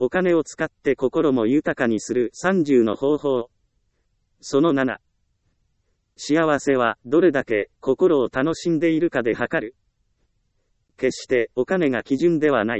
お金を使って心も豊かにする30の方法。その7。幸せはどれだけ心を楽しんでいるかで測る。決してお金が基準ではない。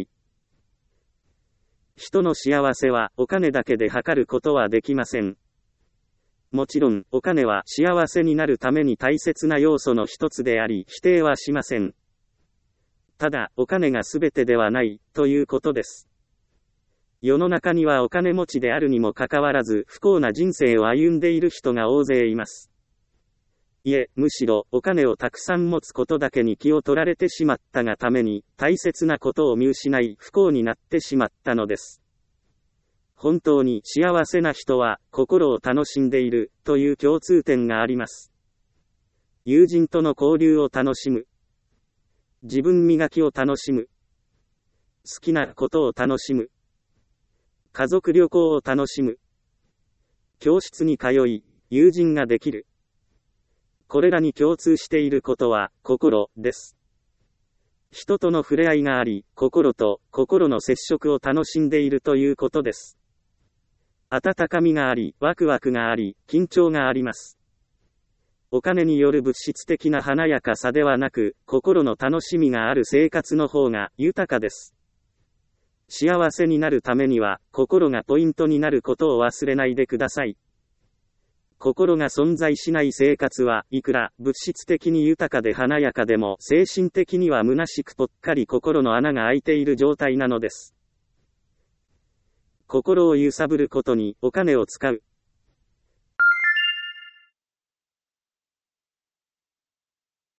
人の幸せはお金だけで測ることはできません。もちろん、お金は幸せになるために大切な要素の一つであり、否定はしません。ただ、お金が全てではない、ということです。世の中にはお金持ちであるにもかかわらず、不幸な人生を歩んでいる人が大勢います。いえ、むしろ、お金をたくさん持つことだけに気を取られてしまったがために、大切なことを見失い、不幸になってしまったのです。本当に幸せな人は、心を楽しんでいる、という共通点があります。友人との交流を楽しむ。自分磨きを楽しむ。好きなことを楽しむ。家族旅行を楽しむ。教室に通い、友人ができる。これらに共通していることは、心です。人との触れ合いがあり、心と心の接触を楽しんでいるということです。温かみがあり、ワクワクがあり、緊張があります。お金による物質的な華やかさではなく、心の楽しみがある生活の方が豊かです。幸せになるためには、心がポイントになることを忘れないでください。心が存在しない生活はいくら物質的に豊かで華やかでも精神的には虚しくぽっかり心の穴が開いている状態なのです。心を揺さぶることにお金を使う。